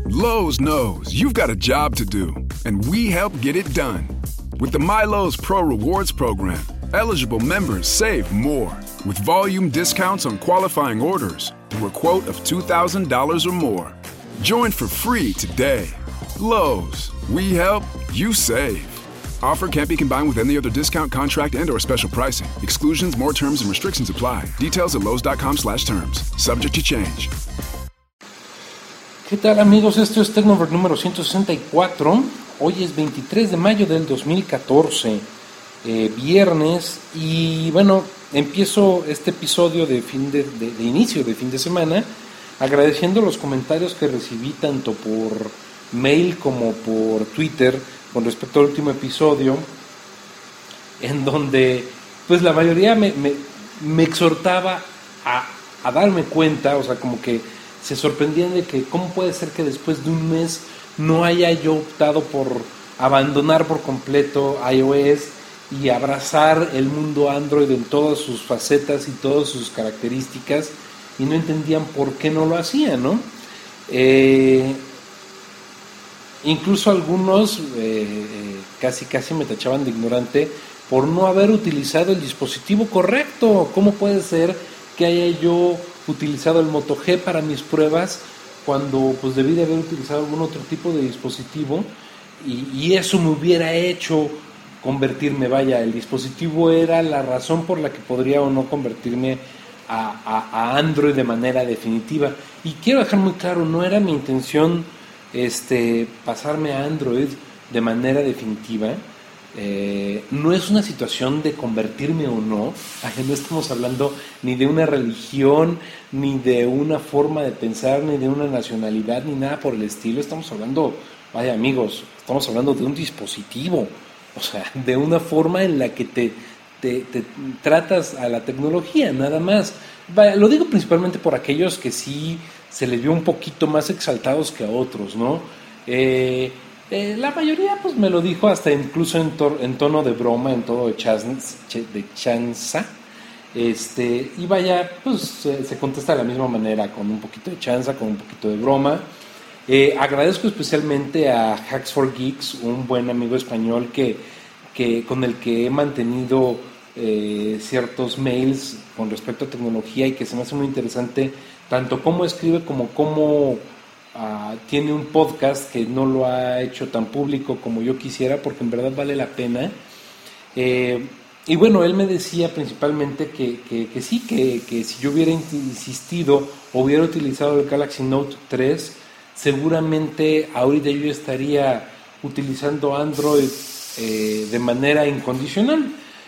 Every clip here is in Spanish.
Lowe's knows you've got a job to do, and we help get it done. With the MyLowe's Pro Rewards program, eligible members save more with volume discounts on qualifying orders through a quote of $2,000 or more. Join for free today. Lowe's, we help, you save. Offer can't be combined with any other discount, contract, and/or special pricing. Exclusions, more terms, and restrictions apply. Details at lowes.com/terms. Subject to change. ¿Qué tal, amigos? Esto es Tecnover número 164. Hoy es 23 de mayo del 2014, viernes. Y bueno, empiezo este episodio de inicio de fin de semana agradeciendo los comentarios que recibí tanto por mail como por Twitter con respecto al último episodio, en donde pues la mayoría me exhortaba a darme cuenta, o sea, como que se sorprendían de que cómo puede ser que después de un mes no haya yo optado por abandonar por completo iOS y abrazar el mundo Android en todas sus facetas y todas sus características, y no entendían por qué no lo hacía, ¿no? Incluso algunos casi me tachaban de ignorante por no haber utilizado el dispositivo correcto. ¿Cómo puede ser que haya yo utilizado el Moto G para mis pruebas cuando pues debí de haber utilizado algún otro tipo de dispositivo? Y eso me hubiera hecho convertirme, el dispositivo era la razón por la que podría o no convertirme a Android de manera definitiva. Y quiero dejar muy claro, no era mi intención pasarme a Android de manera definitiva. No es una situación de convertirme o no. No estamos hablando ni de una religión, ni de una forma de pensar, ni de una nacionalidad, ni nada por el estilo. Estamos hablando, amigos, estamos hablando de un dispositivo, o sea, de una forma en la que te tratas a la tecnología, nada más. Lo digo principalmente por aquellos que sí se les vio un poquito más exaltados que a otros, ¿no? La mayoría pues me lo dijo hasta incluso en tono de broma, en tono de chanza. Y pues se contesta de la misma manera, con un poquito de chanza, con un poquito de broma. Agradezco especialmente a Hacks for Geeks, un buen amigo español con el que he mantenido ciertos mails con respecto a tecnología, y que se me hace muy interesante tanto cómo escribe como cómo tiene un podcast que no lo ha hecho tan público como yo quisiera, porque en verdad vale la pena. Y bueno, él me decía principalmente que sí, que si yo hubiera insistido o hubiera utilizado el Galaxy Note 3, seguramente ahorita yo estaría utilizando Android de manera incondicional.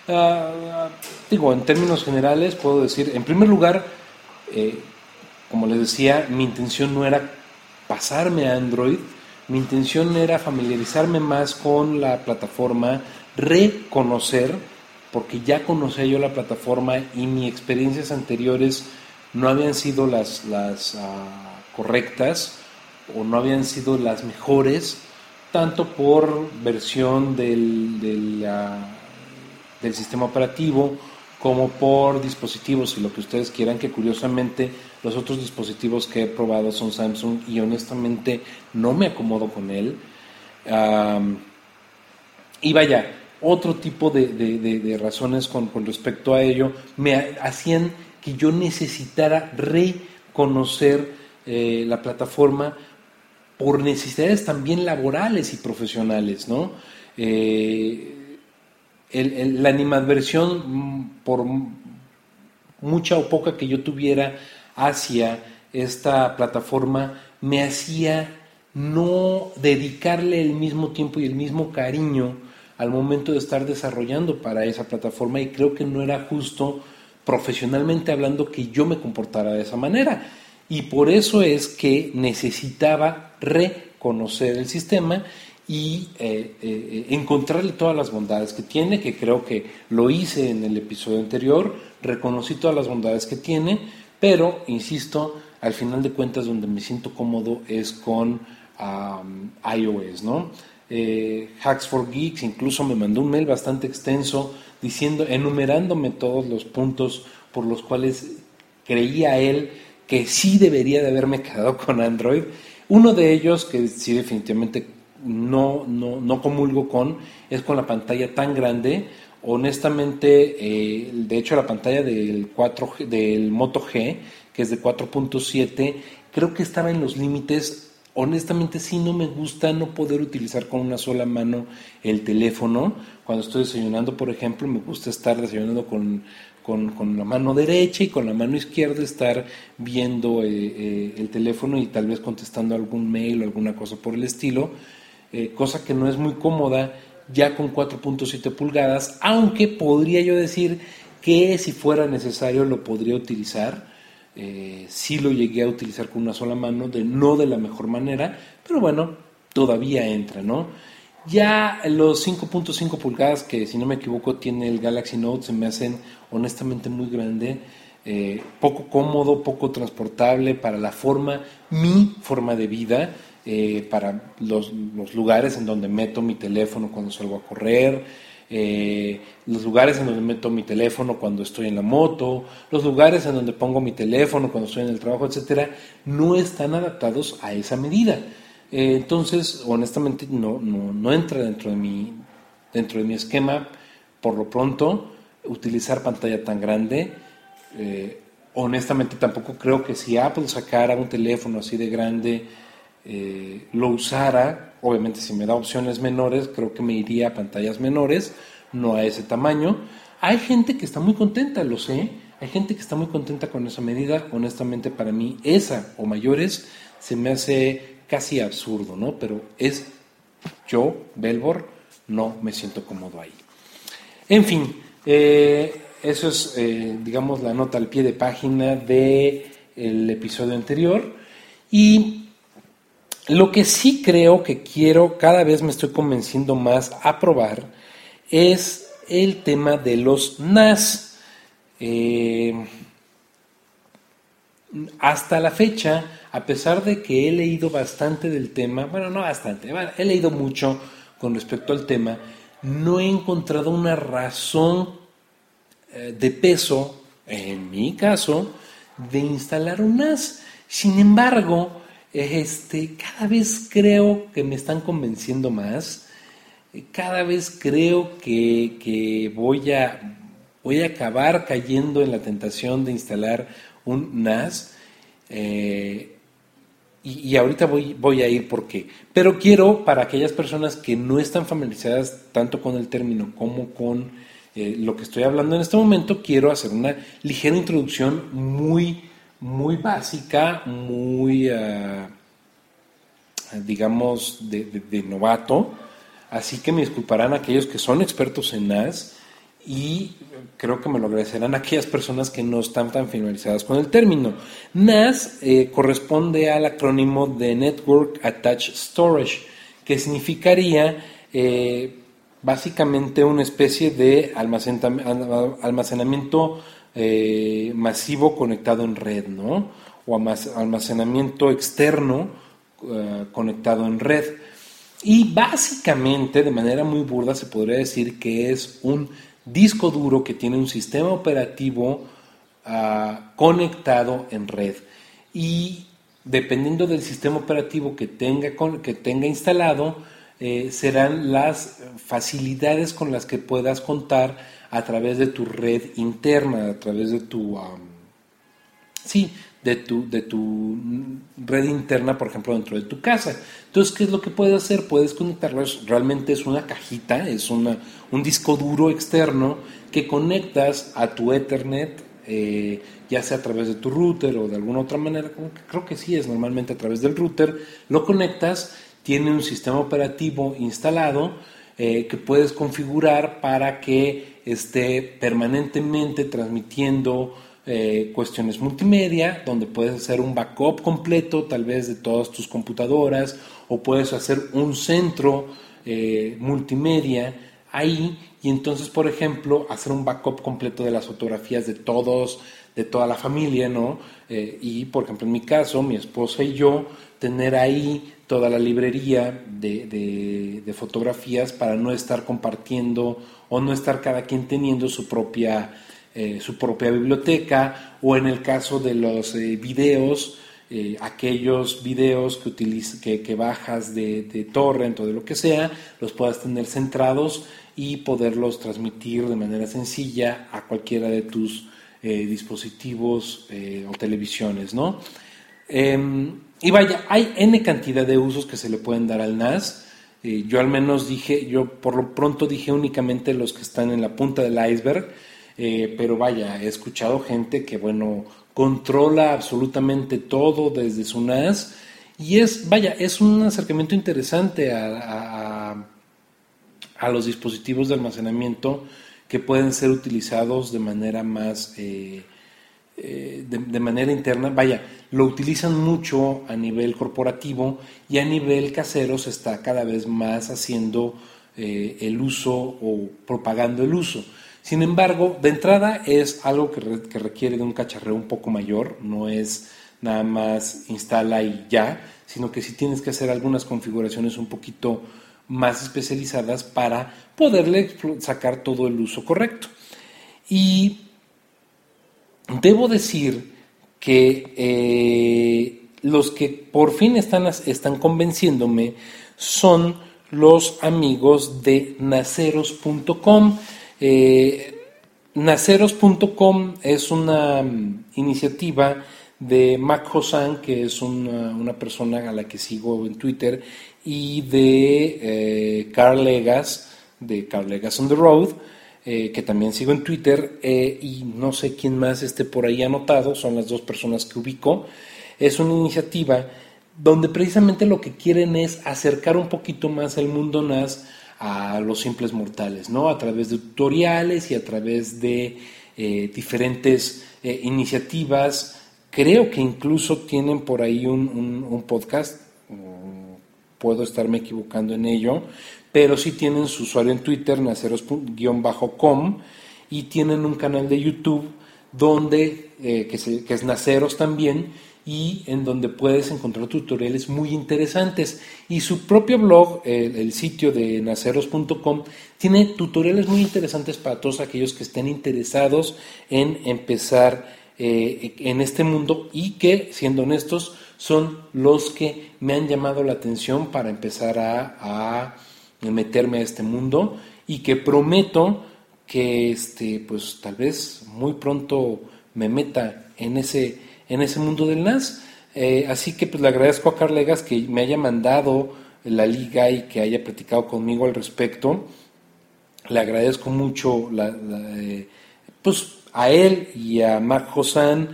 En términos generales puedo decir, en primer lugar, como les decía, mi intención no era pasarme a Android, mi intención era familiarizarme más con la plataforma, reconocer, porque ya conocía yo la plataforma y mis experiencias anteriores no habían sido las correctas, o no habían sido las mejores, tanto por versión del sistema operativo como por dispositivos y lo que ustedes quieran, que curiosamente los otros dispositivos que he probado son Samsung y honestamente no me acomodo con él. Y otro tipo de razones con respecto a ello me hacían que yo necesitara reconocer la plataforma por necesidades también laborales y profesionales, ¿no? La animadversión, por mucha o poca que yo tuviera hacia esta plataforma, me hacía no dedicarle el mismo tiempo y el mismo cariño al momento de estar desarrollando para esa plataforma, y creo que no era justo, profesionalmente hablando, que yo me comportara de esa manera, y por eso es que necesitaba reconocer el sistema y encontrarle todas las bondades que tiene, que creo que lo hice en el episodio anterior. Reconocí todas las bondades que tiene, pero insisto, al final de cuentas donde me siento cómodo es con iOS, ¿no? Hacks for Geeks incluso me mandó un mail bastante extenso enumerándome todos los puntos por los cuales creía él que sí debería de haberme quedado con Android. Uno de ellos que sí definitivamente no comulgo con es con la pantalla tan grande. Honestamente, de hecho la pantalla del Moto G, que es de 4.7, creo que estaba en los límites. Honestamente sí no me gusta no poder utilizar con una sola mano el teléfono. Cuando estoy desayunando, por ejemplo, me gusta estar desayunando con la mano derecha y con la mano izquierda estar viendo el teléfono y tal vez contestando algún mail o alguna cosa por el estilo, cosa que no es muy cómoda ya con 4.7 pulgadas, aunque podría yo decir que si fuera necesario lo podría utilizar. Sí lo llegué a utilizar con una sola mano, no de la mejor manera, pero bueno, todavía entra, ¿no? Ya los 5.5 pulgadas que si no me equivoco tiene el Galaxy Note se me hacen honestamente muy grande, poco cómodo, poco transportable para mi forma de vida, para los lugares en donde meto mi teléfono cuando salgo a correr, los lugares en donde meto mi teléfono cuando estoy en la moto, los lugares en donde pongo mi teléfono cuando estoy en el trabajo, etcétera, no están adaptados a esa medida. Entonces, honestamente, no entra dentro de mi esquema, por lo pronto, utilizar pantalla tan grande. Honestamente, tampoco creo que si Apple sacara un teléfono así de grande, lo usara. Obviamente, si me da opciones menores, creo que me iría a pantallas menores, no a ese tamaño. Hay gente que está muy contenta, lo sé. Hay gente que está muy contenta con esa medida. Honestamente, para mí, esa o mayores se me hace casi absurdo, ¿no? Pero yo, Belbor, no me siento cómodo ahí. En fin, eso es, digamos, la nota al pie de página del episodio anterior. Y lo que sí creo que quiero, cada vez me estoy convenciendo más a probar, es el tema de los NAS. Hasta la fecha, a pesar de que he leído bastante del tema, bueno, no bastante, he leído mucho con respecto al tema, no he encontrado una razón de peso, en mi caso, de instalar un NAS. Sin embargo, cada vez creo que me están convenciendo más, cada vez creo que voy a acabar cayendo en la tentación de instalar un NAS, y ahorita voy a ir por qué. Pero quiero, para aquellas personas que no están familiarizadas tanto con el término como con lo que estoy hablando en este momento, quiero hacer una ligera introducción muy, muy básica, muy, digamos, de novato. Así que me disculparán aquellos que son expertos en NAS, y creo que me lo agradecerán aquellas personas que no están tan familiarizadas con el término. NAS corresponde al acrónimo de Network Attached Storage, que significaría básicamente una especie de almacenamiento masivo conectado en red, ¿no? O almacenamiento externo conectado en red. Y básicamente, de manera muy burda, se podría decir que es un disco duro que tiene un sistema operativo conectado en red, y dependiendo del sistema operativo que tenga instalado, serán las facilidades con las que puedas contar a través de tu red interna, a través de tu red interna, por ejemplo, dentro de tu casa. Entonces, ¿qué es lo que puedes hacer? Puedes conectarlo, realmente es una cajita, es un disco duro externo que conectas a tu Ethernet, ya sea a través de tu router o de alguna otra manera, creo que sí es normalmente a través del router, lo conectas, tiene un sistema operativo instalado que puedes configurar para que esté permanentemente transmitiendo cuestiones multimedia, donde puedes hacer un backup completo tal vez de todas tus computadoras, o puedes hacer un centro multimedia ahí, y entonces, por ejemplo, hacer un backup completo de las fotografías de toda la familia, ¿no? Y por ejemplo, en mi caso, mi esposa y yo, tener ahí toda la librería de fotografías para no estar compartiendo o no estar cada quien teniendo su propia biblioteca, o en el caso de los videos, aquellos videos que bajas de torrent o de lo que sea, los puedas tener centrados y poderlos transmitir de manera sencilla a cualquiera de tus dispositivos o televisiones, ¿no? Y vaya, hay N cantidad de usos que se le pueden dar al NAS. Yo al menos yo por lo pronto dije únicamente los que están en la punta del iceberg, pero vaya, he escuchado gente que, bueno, controla absolutamente todo desde su NAS y es un acercamiento interesante a los dispositivos de almacenamiento que pueden ser utilizados de manera más de manera interna. Vaya, lo utilizan mucho a nivel corporativo y a nivel casero se está cada vez más haciendo el uso o propagando el uso. Sin embargo, de entrada es algo que requiere de un cacharreo un poco mayor, no es nada más instala y ya, sino que sí tienes que hacer algunas configuraciones un poquito más especializadas para poderle sacar todo el uso correcto. Y debo decir que los que por fin están convenciéndome son los amigos de naceros.com. Naceros.com es una iniciativa de Mac Hosan, que es una persona a la que sigo en Twitter, y de Carl Legas, de Carl Legas on the Road, que también sigo en Twitter, y no sé quién más esté por ahí anotado, son las dos personas que ubico. Es una iniciativa donde precisamente lo que quieren es acercar un poquito más el mundo NAS a los simples mortales, ¿no? A través de tutoriales y a través de diferentes iniciativas. Creo que incluso tienen por ahí un podcast, puedo estarme equivocando en ello, pero sí tienen su usuario en Twitter, naceros_com, y tienen un canal de YouTube donde que es Naceros también, y en donde puedes encontrar tutoriales muy interesantes. Y su propio blog, el sitio de naceros.com, tiene tutoriales muy interesantes para todos aquellos que estén interesados en empezar en este mundo y que, siendo honestos, son los que me han llamado la atención para empezar a meterme a este mundo, y que prometo que pues tal vez muy pronto me meta en ese mundo del NAS. Así que pues le agradezco a Carl Legas que me haya mandado la liga y que haya platicado conmigo al respecto. Le agradezco mucho pues a él y a Mac Hosan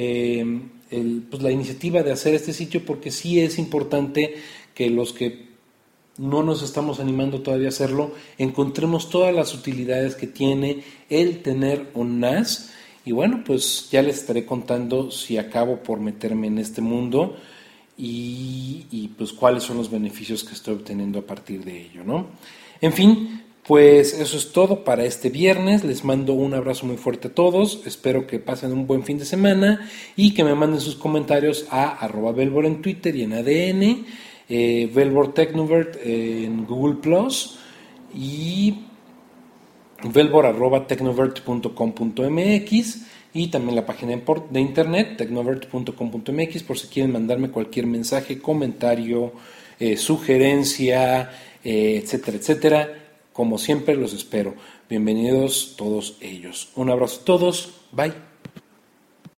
pues la iniciativa de hacer este sitio, porque sí es importante que los que no nos estamos animando todavía a hacerlo encontremos todas las utilidades que tiene el tener un NAS. Y bueno, pues ya les estaré contando si acabo por meterme en este mundo y pues cuáles son los beneficios que estoy obteniendo a partir de ello, ¿no? En fin, pues eso es todo para este viernes. Les mando un abrazo muy fuerte a todos. Espero que pasen un buen fin de semana y que me manden sus comentarios a @Velvor en Twitter y en ADN, Velvor Tecnovert en Google Plus y velvor@tecnovert.com.mx, y también la página de internet tecnovert.com.mx por si quieren mandarme cualquier mensaje, comentario, sugerencia, etcétera, etcétera. Como siempre los espero. Bienvenidos todos ellos. Un abrazo a todos. Bye.